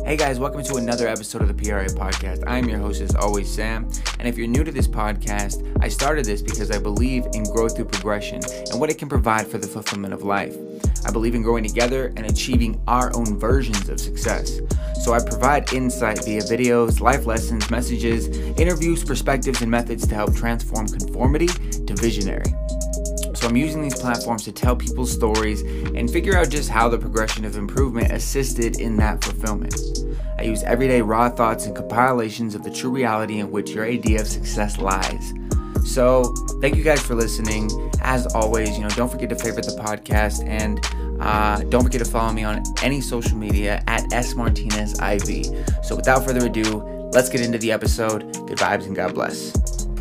Hey guys, welcome to another episode of the PRA podcast. I'm your host as always, Sam. And if you're new to this podcast, I started this because I believe in growth through progression and what it can provide for the fulfillment of life. I believe in growing together and achieving our own versions of success. So I provide insight via videos, life lessons, messages, interviews, perspectives, and methods to help transform conformity to visionary. So I'm using these platforms to tell people's stories and figure out just how the progression of improvement assisted in that fulfillment. I use everyday raw thoughts and compilations of the true reality in which your idea of success lies. So thank you guys for listening. As always, don't forget to favorite the podcast and don't forget to follow me on any social media at smartineziv. So without further ado, let's get into the episode. Good vibes and God bless.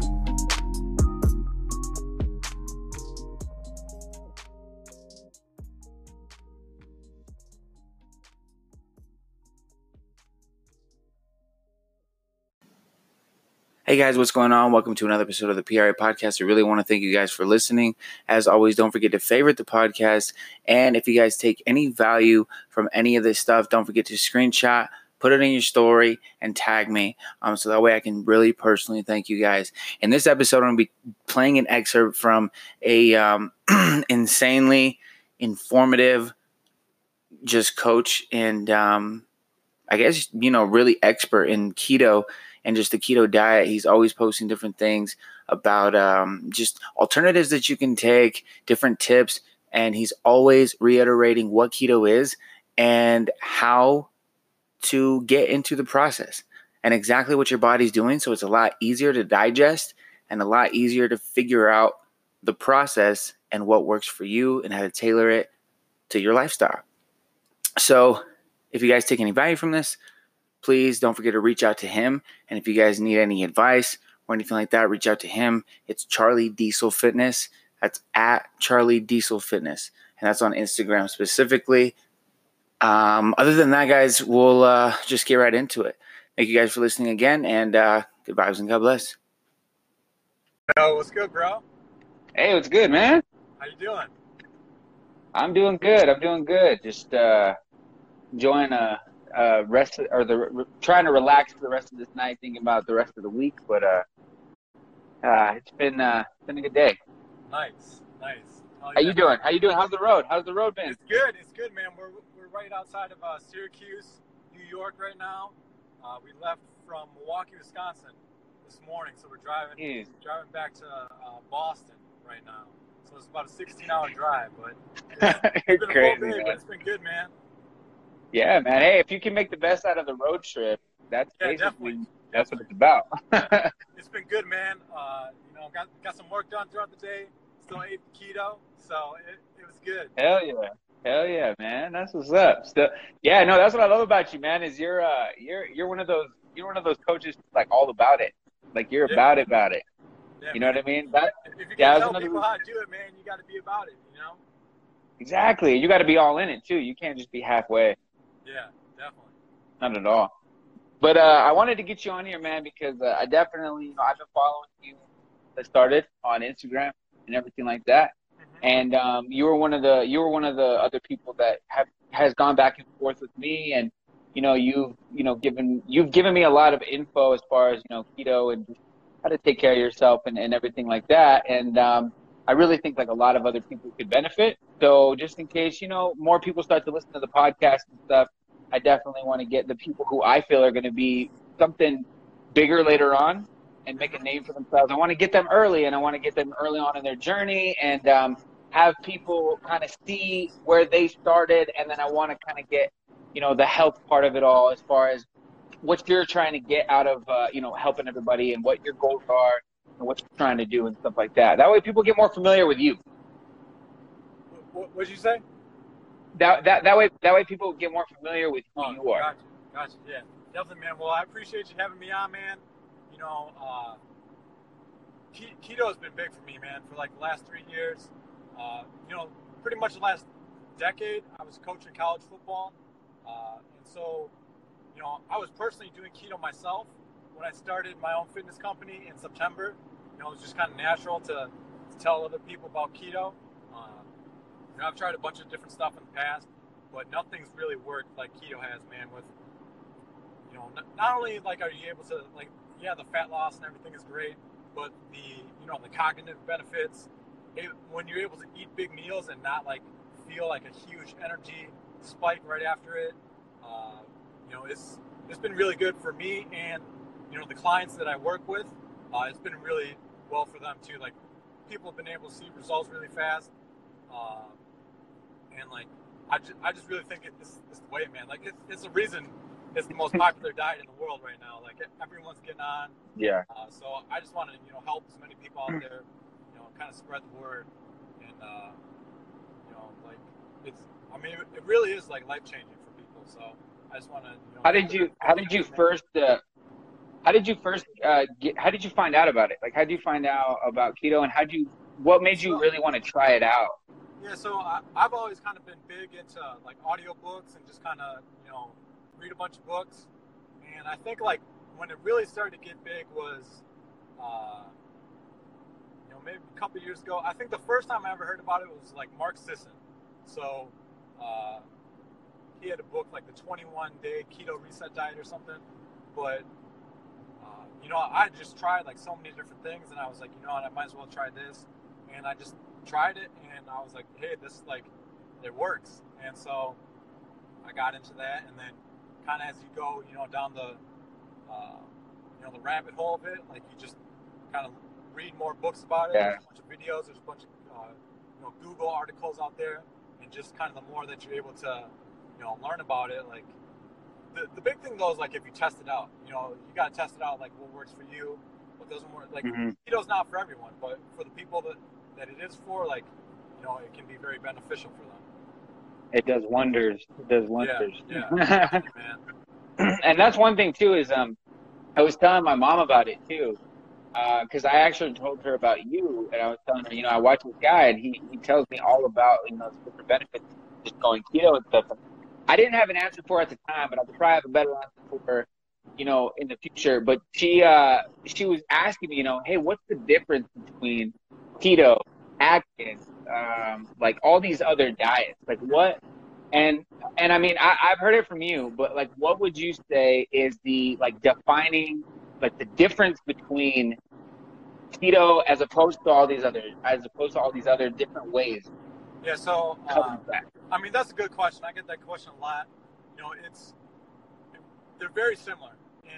Hey guys, what's going on? Welcome to another episode of the PRA podcast. I really want to thank you guys for listening. As always, don't forget to favorite the podcast. And if you guys take any value from any of this stuff, don't forget to screenshot, put it in your story, and tag me. So that way I can really personally thank you guys. In this episode, I'm going to be playing an excerpt from a insanely informative just coach and I guess, really expert in keto and just the keto diet. He's always posting different things about just alternatives that you can take, different tips, and he's always reiterating what keto is and how to get into the process and exactly what your body's doing. So it's a lot easier to digest and a lot easier to figure out the process and what works for you and how to tailor it to your lifestyle. So if you guys take any value from this, please don't forget to reach out to him. And if you guys need any advice or anything like that, reach out to him. It's Charlie Diesel Fitness. That's at Charlie Diesel Fitness. And that's on Instagram specifically. Other than that, guys, we'll just get right into it. Thank you guys for listening again. And good vibes and God bless. Yo, what's good, bro? Hey, what's good, man? How you doing? I'm doing good. Just enjoying trying to relax for the rest of this night, thinking about the rest of the week. But it's been a good day. Nice. How you doing? How's the road? How's the road been? It's good, man. We're right outside of Syracuse, New York right now. We left from Milwaukee, Wisconsin this morning, so we're driving back to Boston right now. So it's about a 16-hour drive, but it's been crazy, a full day, but it's been good, man. Yeah, man. Hey, if you can make the best out of the road trip, that's definitely what it's about. It's been good, man. Got some work done throughout the day. Still ate keto, so it was good. Hell yeah, man. That's what's up. Still, yeah, no, that's what I love about you, man. Is you're one of those coaches like all about it. Like you're about it. Yeah, you know man. what I mean? If you can tell people how to do it, man, you got to be about it. Exactly. You got to be all in it too. You can't just be halfway. Yeah, definitely. Not at all. But I wanted to get you on here, man, because I definitely, I've been following you that started on Instagram and everything like that. Mm-hmm. And you were one of the other people that has gone back and forth with me, and you've given me a lot of info as far as keto and just how to take care of yourself and everything like that. And I really think like a lot of other people could benefit. So just in case, more people start to listen to the podcast and stuff, I definitely want to get the people who I feel are going to be something bigger later on and make a name for themselves. I want to get them early, and I want to get them early on in their journey and have people kind of see where they started. And then I want to kind of get, the health part of it all as far as what you're trying to get out of, helping everybody and what your goals are and what you're trying to do and stuff like that. That way people get more familiar with you. What'd you say? That way people get more familiar with who you are. Gotcha. Yeah, definitely, man. Well, I appreciate you having me on, man. Keto has been big for me, man, for like the last 3 years. Pretty much the last decade, I was coaching college football. And so, I was personally doing keto myself when I started my own fitness company in September. It was just kind of natural to tell other people about keto. I've tried a bunch of different stuff in the past, but nothing's really worked like keto has, man, with you know, not only like are you able to like, yeah, the fat loss and everything is great, but the, you know, the cognitive benefits, when you're able to eat big meals and not like feel like a huge energy spike right after it, you know, it's been really good for me and, you know, the clients that I work with. It's been really well for them too. Like, people have been able to see results really fast, and like I just really think it's the way, man. Like, it's the reason it's the most popular diet in the world right now. Like, everyone's getting on. Yeah. So I just want to, you know, help as many people out there, you know, kind of spread the word, and you know, like, it's, I mean, it really is like life changing for people. So I just want to, you know. How did you first how did you find out about it? Like, how did you find out about keto, and what made you really want to try it out? Yeah, so I've always kind of been big into like audiobooks and just kind of, you know, read a bunch of books. And I think like when it really started to get big was, you know, maybe a couple of years ago. I think the first time I ever heard about it was like Mark Sisson. So he had a book like the 21-day keto reset diet or something. But you know, I just tried like so many different things, and I was like, you know what, I might as well try this. And I just tried it, and I was like, hey, this, like, it works. And so I got into that, and then kind of as you go, you know, down the, you know, the rabbit hole of it, like, you just kind of read more books about it. Yeah. There's a bunch of videos, there's a bunch of, you know, Google articles out there, and just kind of the more that you're able to, you know, learn about it, like, the big thing though is like if you test it out, you know, you got to test it out, like what works for you, what doesn't work. Like, keto's not for everyone, but for the people that it is for, like, you know, it can be very beneficial for them. It does wonders. It does wonders. Yeah, man. And that's one thing too is I was telling my mom about it too, because I actually told her about you, and I was telling her, you know, I watch this guy, and he tells me all about, you know, the different benefits of just going keto and stuff. I didn't have an answer for her at the time, but I'll probably have a better answer for her, you know, in the future. But she was asking me, you know, hey, what's the difference between keto, Atkins, like all these other diets? Like, what? And I mean, I've heard it from you, but like, what would you say is the, like, defining, like, the difference between keto as opposed to all these other different ways? Yeah, so I mean, that's a good question. I get that question a lot. You know, they're very similar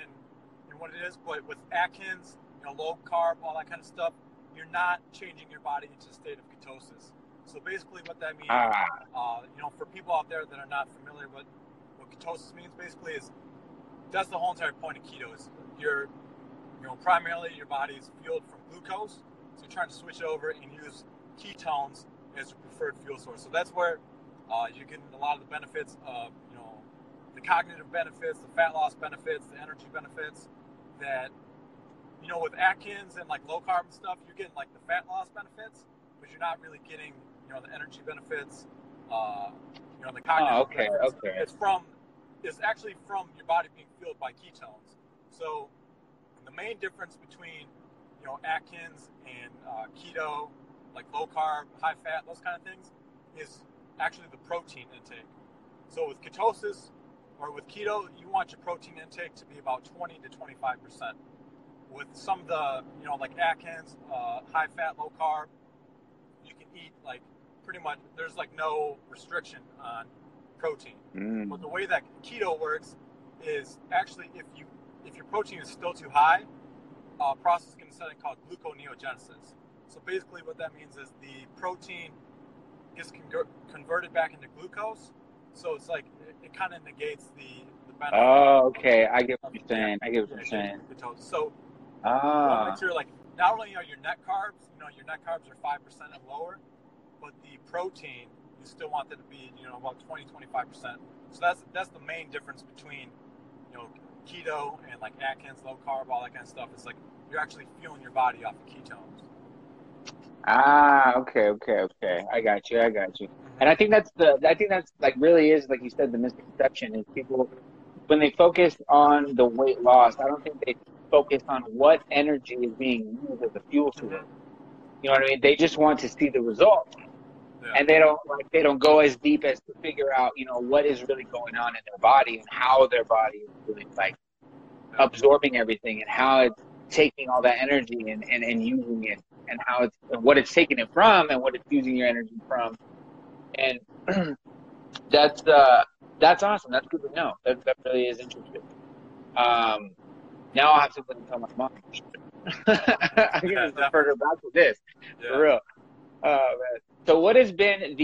in what it is, but with Atkins, you know, low carb, all that kind of stuff, you're not changing your body into a state of ketosis. So basically, what that means, you know, for people out there that are not familiar with what ketosis means, basically is that's the whole entire point of keto. Is you know, primarily your body is fueled from glucose, so you're trying to switch over and use ketones as your preferred fuel source. So that's where you're getting a lot of the benefits of, you know, the cognitive benefits, the fat loss benefits, the energy benefits that, you know, with Atkins and like low carb and stuff, you're getting like the fat loss benefits, but you're not really getting, you know, the energy benefits, you know, the cognitive benefits. Okay. It's actually from your body being fueled by ketones. So the main difference between, you know, Atkins and keto, like low carb, high fat, those kind of things, is actually the protein intake. So with ketosis or with keto, you want your protein intake to be about 20 to 25%. With some of the, you know, like Atkins, high fat, low carb, you can eat like pretty much, there's like no restriction on protein. But the way that keto works is actually if your protein is still too high, a process is going to set in called gluconeogenesis. So basically what that means is the protein gets converted back into glucose. So it's like, it kind of negates the benefit. Oh, okay. I get what you're saying. So you want to make sure, like, not only are your net carbs, you know, your net carbs are 5% and lower, but the protein, you still want that to be, you know, about 20-25%. So that's the main difference between, you know, keto and like Atkins, low carb, all that kind of stuff. It's like you're actually fueling your body off of ketones. Okay. I got you. And I think that's like really is, like you said, the misconception is people, when they focus on the weight loss, I don't think they focus on what energy is being used as a fuel source. You know what I mean? They just want to see the results. Yeah. And they don't go as deep as to figure out, you know, what is really going on in their body and how their body is really, like, absorbing everything and how it's taking all that energy and using it, and how it's and what it's taking it from and what it's using your energy from. And that's awesome. That's good to know. That really is interesting. Now I'll have something to tell my mom. I'm gonna refer her back to this for real. Man. So what has been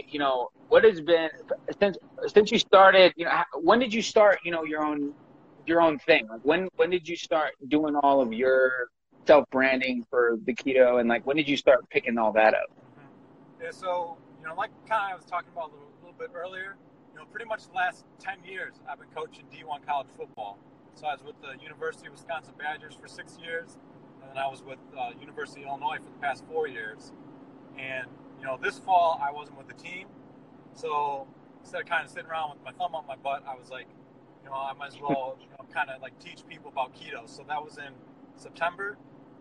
since you started, when did you start, your own thing? Like when did you start doing all of your self-branding for the keto, and like when did you start picking all that up? Yeah, so like kind of I was talking about a little bit earlier, pretty much the last 10 years I've been coaching D1 college football. So I was with the University of Wisconsin Badgers for 6 years, and then I was with University of Illinois for the past 4 years. And this fall I wasn't with the team, so instead of kind of sitting around with my thumb up my butt, I was like, I might as well kind of like teach people about keto. So that was in September.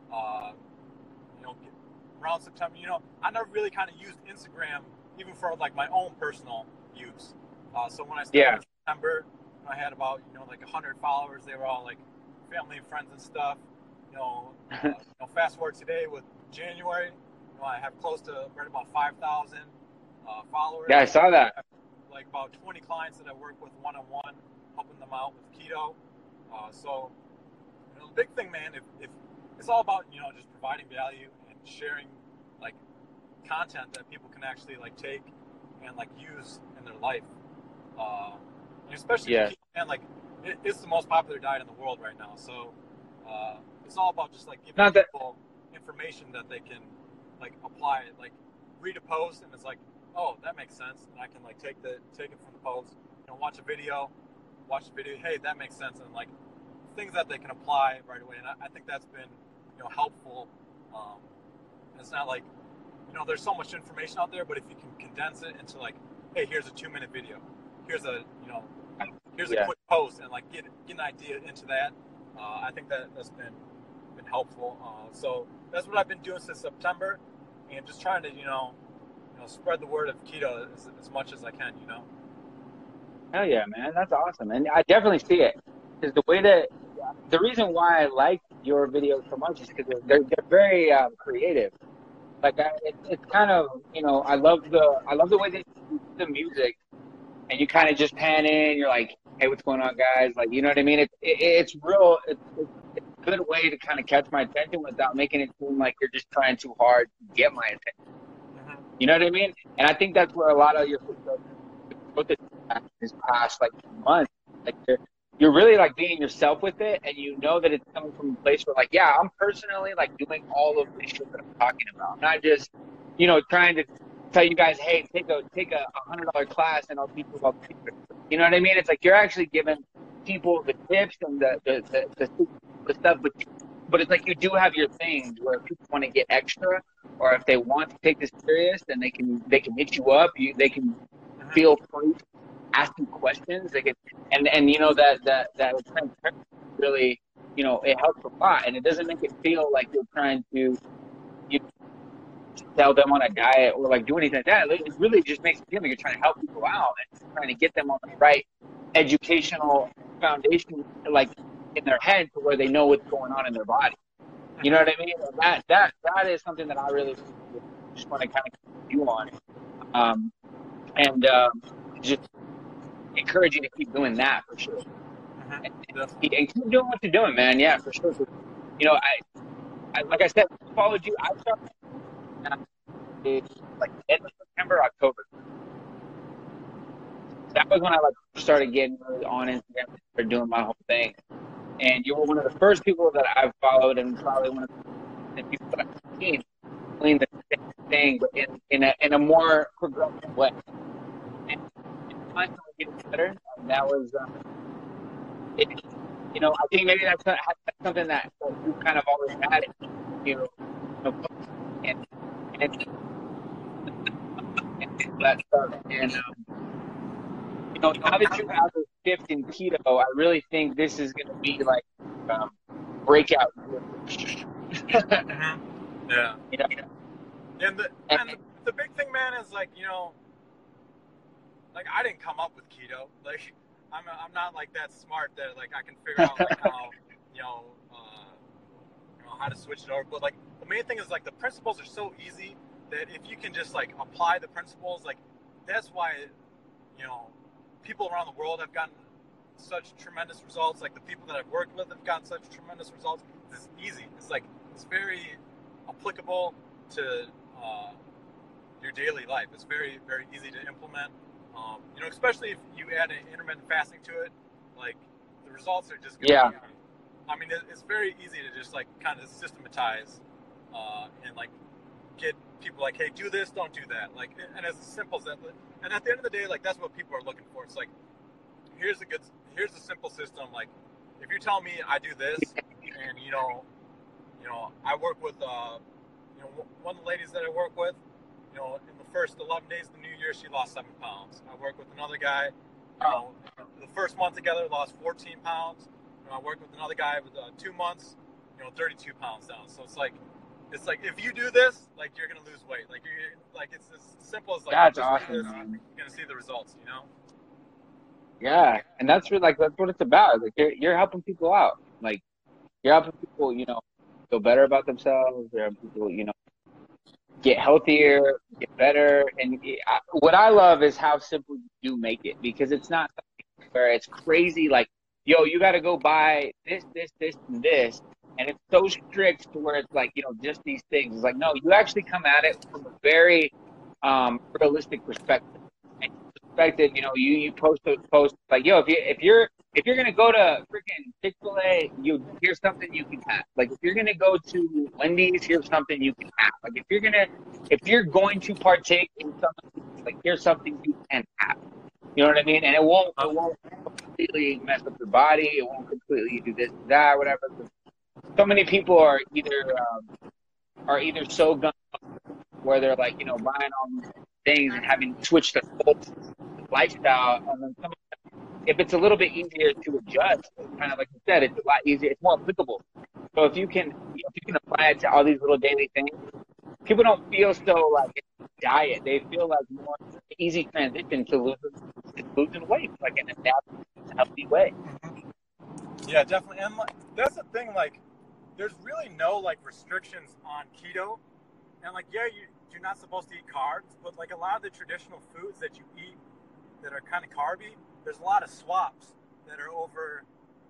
Around September, I never really kind of used Instagram even for like my own personal use. So when I started in September, I had about like 100 followers. They were all like family and friends and stuff. Fast forward today with January, I have close to right about 5,000 followers. Yeah, I saw that. Like about 20 clients that I work with one-on-one, helping them out with keto. So the big thing, man, if it's all about just providing value and sharing like content that people can actually like take and like use in their life. And especially keto, man, like it's the most popular diet in the world right now. So it's all about just like giving people information that they can like apply it, like read a post and it's like, oh, that makes sense, and I can like take it from the post, watch the video, hey, that makes sense, and like things that they can apply right away. And I think that's been helpful. It's not like there's so much information out there, but if you can condense it into like, hey, here's a 2-minute video, here's a quick post, and like get an idea into that. I think that's been helpful. So that's what I've been doing since September, and just trying to spread the word of keto as much as I can. Hell yeah, man, that's awesome, and I definitely see it. Because the reason why I like your videos so much is because they're very creative. Like it's kind of I love the way they do the music, and you kind of just pan in. You're like, hey, what's going on, guys? Like, you know what I mean? It's real. It's a good way to kind of catch my attention without making it seem like you're just trying too hard to get my attention. You know what I mean? And I think that's where a lot of your this past like month, like you're really like being yourself with it, and that it's coming from a place where like, yeah, I'm personally like doing all of this shit that I'm talking about. I'm not just trying to tell you guys, hey, take a $100 class and I'll teach you about secrets. You know what I mean? It's like you're actually giving people the tips and the stuff, but it's like you do have your things where if people want to get extra, or if they want to take this serious, then they can hit you up. They can feel free to ask you questions. They can, and that transparency really, it helps a lot, and it doesn't make it feel like you're trying to tell them on a diet or like do anything like that. It really just makes it feel like you're trying to help people out and trying to get them on the right educational foundation, like in their head, to where they know what's going on in their body. You know what I mean? That is something that I really just want to kind of do on, and just encourage you to keep doing that for sure, and keep doing what you're doing, man. Yeah, for sure. I like I said, I followed you. I started like end of September, October. That was when I like started getting really on Instagram and started doing my whole thing. And you were one of the first people that I've followed, and probably one of the people that I've seen doing the same thing, but in a more progressive way. And constantly getting better. And that was, I think maybe that's something that you kind of always had, and that stuff. And now that you have this shift in keto, I really think this is going to be like breakout. Yeah. And the big thing, man, is like like I didn't come up with keto. Like I'm not like that smart that like I can figure out like how how to switch it over. But like the main thing is like the principles are so easy that if you can just like apply the principles, like that's why people around the world have gotten such tremendous results. Like the people that I've worked with have gotten such tremendous results. It's easy. It's like it's very applicable to your daily life. It's very, very easy to implement. Especially if you add an intermittent fasting to it, like the results are just going to be. I mean, it's very easy to just like kind of systematize and like get people like, hey, do this, don't do that. Like, and as simple as that. And at the end of the day, like that's what people are looking for. It's like, here's a simple system. Like, if you tell me I do this, and I work with one of the ladies that I work with, in the first 11 days of the new year, she lost 7 pounds. I work with another guy, the first month together, lost 14 pounds. I work with another guy with 2 months, 32 pounds down. So it's like if you do this, like you're gonna lose weight. Like it's as simple as like that's awesome. You're gonna see the results. Yeah, and that's what it's about. Like you're helping people out. Like you're helping people, feel better about themselves. You're helping people, get healthier, get better. And what I love is how simple you do make it, because it's not something where it's crazy. Like, yo, you got to go buy this, and this. And it's so strict to where it's like, just these things. It's like, no, you actually come at it from a very realistic perspective. And perspective, you post those posts like, yo, if you're gonna go to freaking Chick-fil-A, here's something you can have. Like if you're gonna go to Wendy's, here's something you can have. Like if you're going to partake in something, like here's something you can have. You know what I mean? And it won't completely mess up your body. It won't completely do this, that, whatever. So many people are either so gun where they're like, buying all these things and having switched their whole lifestyle. And then if it's a little bit easier to adjust, kind of like you said, it's a lot easier. It's more applicable. So if you can apply it to all these little daily things, people don't feel so like it's a diet. They feel like more easy transition to losing weight, like in a healthy way. Yeah, definitely. And like, that's the thing. Like, there's really no like restrictions on keto. And like, yeah, you're not supposed to eat carbs, but like a lot of the traditional foods that you eat that are kind of carby, there's a lot of swaps that are over,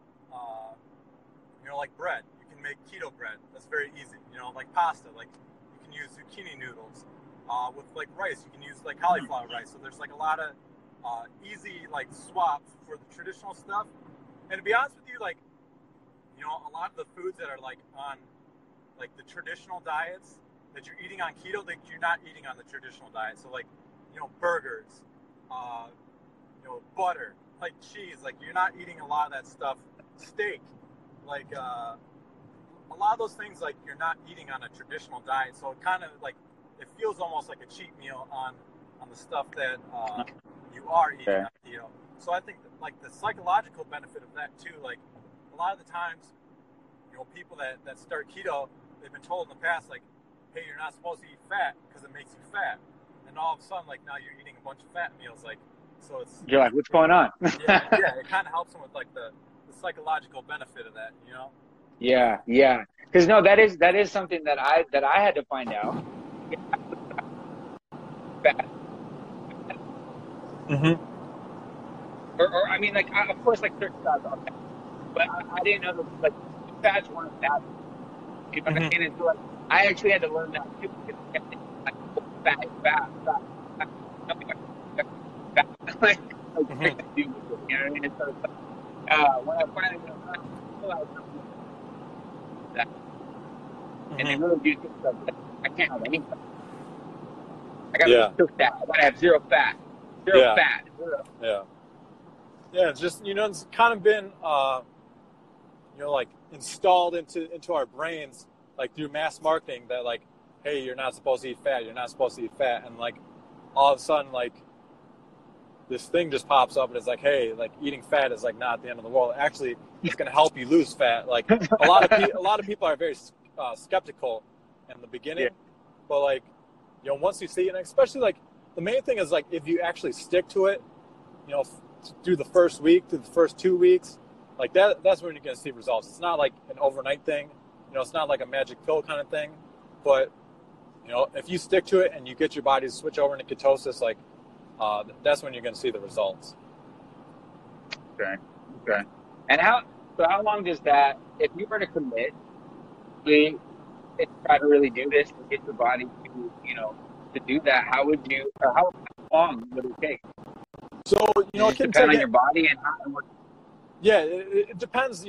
like bread. You can make keto bread. That's very easy. Like pasta. Like you can use zucchini noodles. With like rice, you can use like cauliflower rice. So there's like a lot of easy like swaps for the traditional stuff. And to be honest with you, like, a lot of the foods that are like on like the traditional diets that you're eating on keto, that you're not eating on the traditional diet. So like, burgers, butter, like cheese, like you're not eating a lot of that stuff. Steak, like a lot of those things, like you're not eating on a traditional diet. So it kind of like it feels almost like a cheat meal on the stuff that you are eating on keto. So I think that, like the psychological benefit of that too, like a lot of the times, people that start keto, they've been told in the past, like, hey, you're not supposed to eat fat because it makes you fat. And all of a sudden, like now you're eating a bunch of fat meals, like, so it's... You're like, what's going on? yeah, it kind of helps them with like the psychological benefit of that, Yeah. Because no, that is something that I had to find out. Fat. Mm-hmm. Or I mean, like, of course, like certain fats are fat, but I didn't know that like fats weren't bad. You know what I mean? And so, like, I actually had to learn that too, because I kept thinking, like, fat. Like, you know what I mean? And so, when I finally realized that, and they really do think stuff, I can't have any fat. I gotta cook that. I gotta have zero fat. Zero fat. Yeah. Yeah, it's just, it's kind of been, like installed into our brains, like through mass marketing that like, hey, you're not supposed to eat fat. You're not supposed to eat fat. And like all of a sudden, like this thing just pops up and it's like, hey, like eating fat is like not the end of the world. Actually, it's going to help you lose fat. Like a lot of people are very skeptical in the beginning, but like, once you see it, and especially like the main thing is like if you actually stick to it, through the first week, through the first 2 weeks, like that's when you're going to see results. It's not like an overnight thing. It's not like a magic pill kind of thing. But, if you stick to it and you get your body to switch over into ketosis, like that's when you're going to see the results. Okay. And how long does that, if you were to commit, and try to really do this and get your body to do that, how long would it take? So, it can depend on your body and how it works. Yeah, it depends,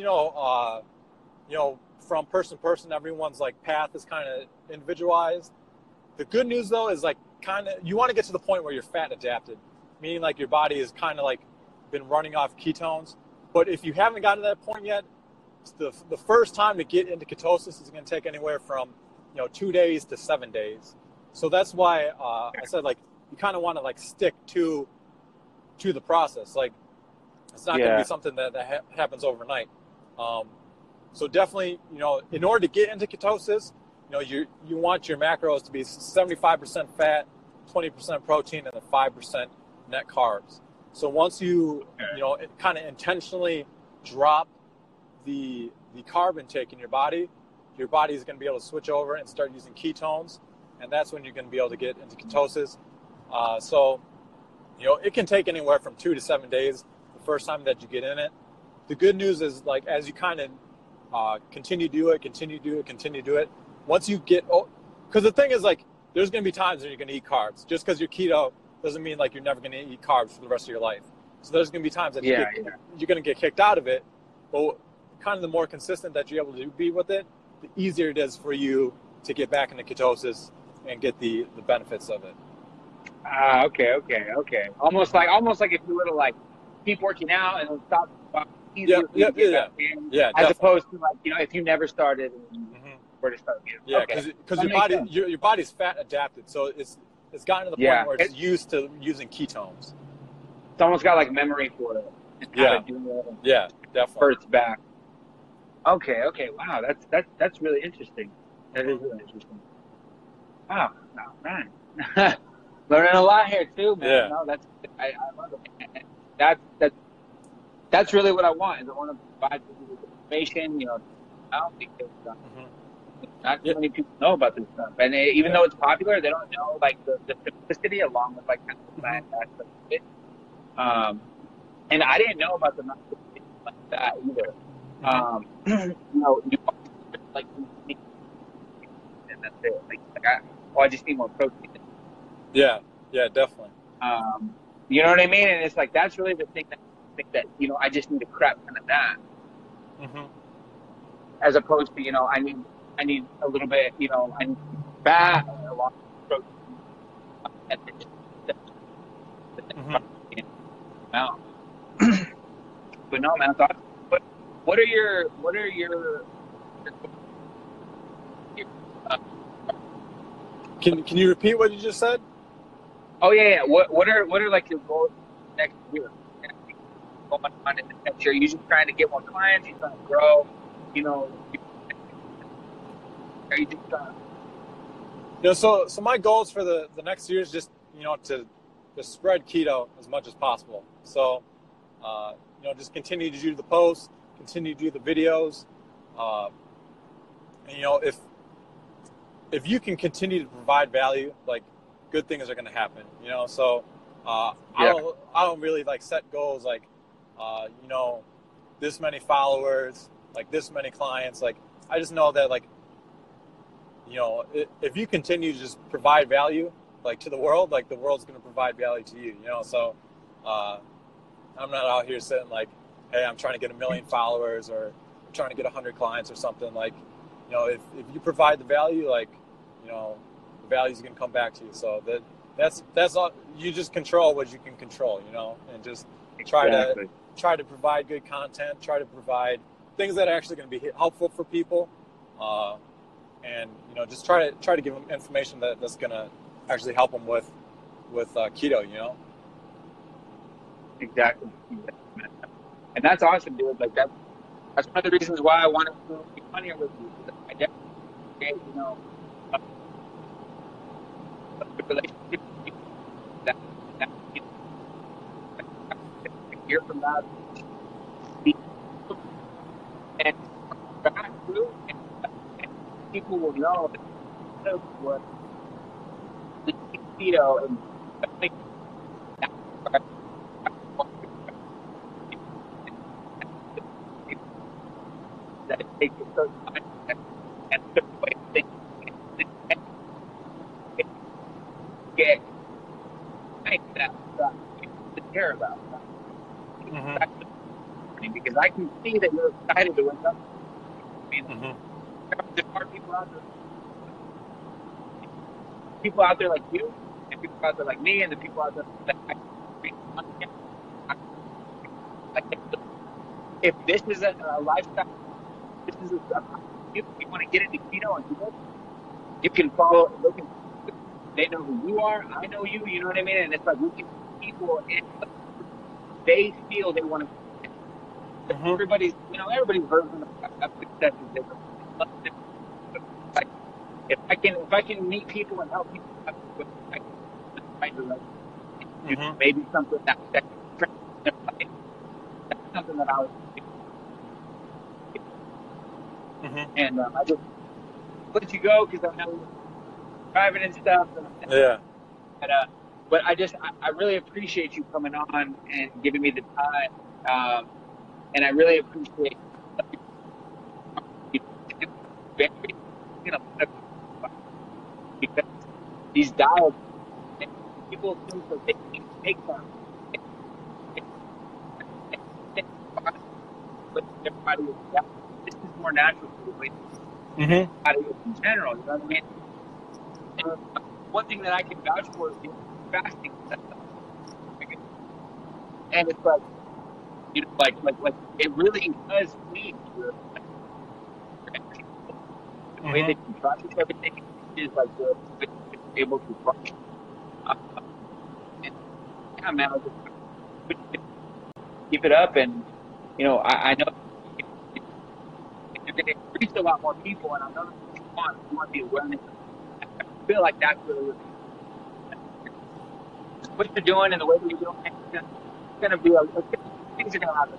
from person to person. Everyone's like path is kind of individualized. The good news though is like you want to get to the point where you're fat adapted, meaning like your body is kind of like been running off ketones. But if you haven't gotten to that point yet, the first time to get into ketosis is going to take anywhere from 2 days to 7 days. So that's why I said like you kind of want to like stick to the process. Like it's not going to be something that happens overnight. So definitely, in order to get into ketosis, you want your macros to be 75% fat, 20% protein, and then 5% net carbs. So once you kind of intentionally drop the carb intake in your body is going to be able to switch over and start using ketones, and that's when you're going to be able to get into ketosis. So it can take anywhere from 2 to 7 days the first time that you get in it. The good news is like as you kind of continue to do it. Once you get, because the thing is like there's going to be times when you're going to eat carbs. Just because you're keto doesn't mean like you're never going to eat carbs for the rest of your life. So there's going to be times that you're going to get kicked out of it. But kind of the more consistent that you're able to be with it, the easier it is for you to get back into ketosis and get the benefits of it. Okay. Almost like if you were to like keep working out and then stop. Yeah. As definitely. Opposed to like if you never started and were to start. Because your body's fat adapted, so it's gotten to the point where it's used to using ketones. It's almost got like memory for it. Yeah, definitely. Hurts back. Okay. Wow, that's really interesting. That is really interesting. Wow, man. Learning a lot here too, man. Yeah. No, I love it. That's really what I want. Is I want to provide people with information. I don't think not too many people know about this stuff, and even though it's popular, they don't know like the simplicity along with like kind of the science aspect of it. And I didn't know about the macro like that either. You like, and that's it. I just need more protein. Yeah, definitely. You know what I mean? And it's like that's really the thing that I think that I just need a crap ton of that, as opposed to I need a little bit I need fat and a lot of protein. But no, man. What are your Can you repeat what you just said? Oh yeah. What are like your goals next year? Going on in the next year, you're just trying to get more clients. You're trying to grow. Are you just trying? So my goals for the next year is just to spread keto as much as possible. So just continue to do the posts, continue to do the videos. And if you can continue to provide value, like good things are going to happen. So I don't really like set goals like this many followers, like this many clients. Like I just know that like if you continue to just provide value like to the world, like the world's going to provide value to you. So I'm not out here saying like, hey, I'm trying to get 1 million followers or I'm trying to get 100 clients or something. Like if you provide the value, like the value's going to come back to you. So that's all. You just control what you can control, and just try to provide good content, try to provide things that are actually going to be helpful for people, and just try to give them information that's going to actually help them with keto. Exactly. And that's awesome, dude. Like that's one of the reasons why I wanted to be on here with you. I definitely, a relationship that allowed to speak and back through, and people will know that was the keto and I think that it takes a certain time and a certain way of thinking and get that stuff to care about. Because I can see that you're excited to win something. I mean, there are people out there like you, and people out there like me, and the people out there that if this is a lifestyle, this is you want to get into keto and do it, you can follow. They know who you are. I know you. You know what I mean? And it's like we can people, and they feel they want to. Everybody's version of success is different. If I can meet people and help people, maybe something that's something that I was. And I just let you go because I know you're driving and stuff. Yeah. But I really appreciate you coming on and giving me the time. And I really appreciate because these diets, people think that they can take them, but their body is this is more natural for the way body is in general. You know what I mean? And one thing that I can vouch for is fasting. And it's like, like it really does lead to the way that you process everything is like you're able to function. And yeah, man, I'll just keep it up, and I know you're going to reach a lot more people, and I know that you want the awareness. I feel like that's really what you're doing and the way that you're doing it. It's going to be things are going to happen.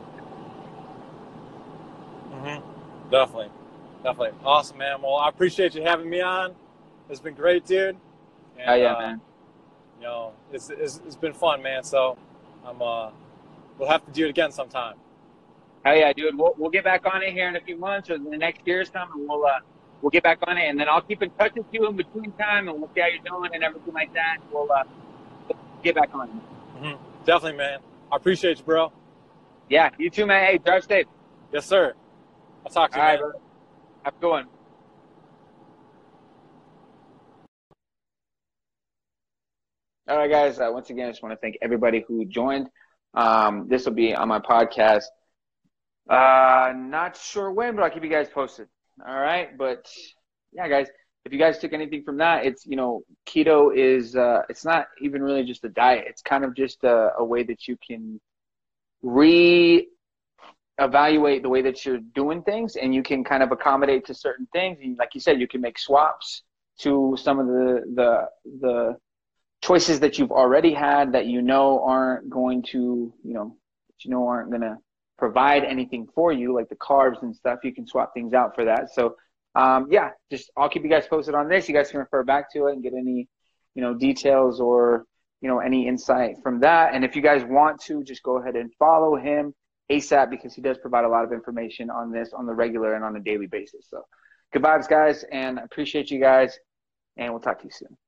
Definitely. Awesome, man. Well, I appreciate you having me on. It's been great, dude. And, man. It's been fun, man. So we'll have to do it again sometime. Hell yeah, dude. We'll get back on it here in a few months or the next year or something. We'll get back on it, and then I'll keep in touch with you in between time, and we'll see how you're doing and everything like that. We'll get back on it. Definitely, man. I appreciate you, bro. Yeah, you too, man. Hey, drive safe. Yes, sir. I'll talk to you, man. All right, have a good one. All right, guys. Once again, I just want to thank everybody who joined. This will be on my podcast. Not sure when, but I'll keep you guys posted. All right. But yeah, guys, if you guys took anything from that, it's, keto is, it's not even really just a diet. It's kind of just a way that you can evaluate the way that you're doing things, and you can kind of accommodate to certain things. And like you said, you can make swaps to some of the choices that you've already had that aren't going to, aren't going to provide anything for you, like the carbs and stuff. You can swap things out for that. So yeah, I'll keep you guys posted on this. You guys can refer back to it and get any, details or, any insight from that. And if you guys want to, just go ahead and follow him ASAP, because he does provide a lot of information on this on the regular and on a daily basis. So good vibes, guys, and appreciate you guys, and we'll talk to you soon.